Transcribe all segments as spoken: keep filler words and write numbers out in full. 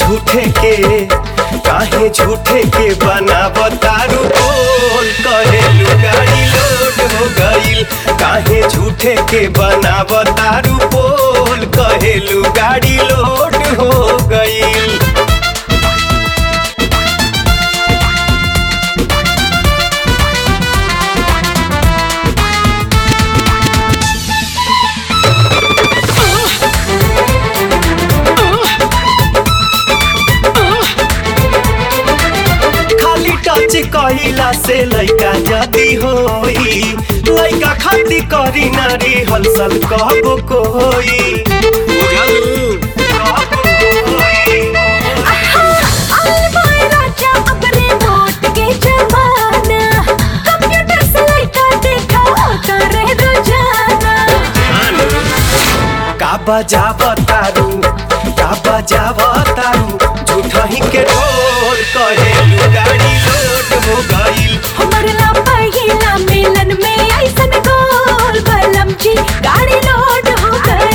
झूठे के काहे झूठे के बनावतारू बोल कहेलू गाड़ी लोड हो गईल। काहे झूठे के बनावतारू बोल कहेलू गाड़ी लोड हो गईल। टच कहिला से लइका जदी होई लइका खाती करी नारी हलसल कहबो कोई बुझलू कहबो कोई। आल बाय राजा अपने वोट के जमाना कंप्यूटर से लइका देखा होता रह रोजाना। का बजावतारू का बजावतारू झूठही के ढोल कहेलू गाड़ी लोड हो गईल। हमरला पहिला मिलन में ऐसन गोल बलम जी गाड़ी लोड हो गईल।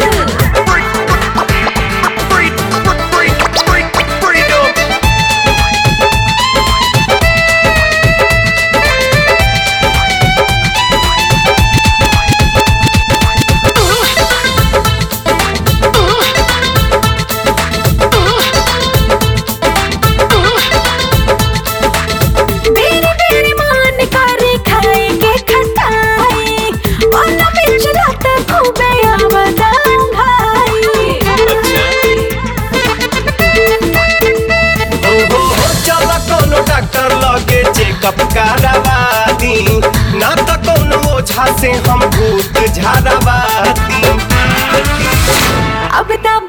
चेकअप करावाती ना तो कोनो ओझा से हम भूत झाड़ावाती। अब ता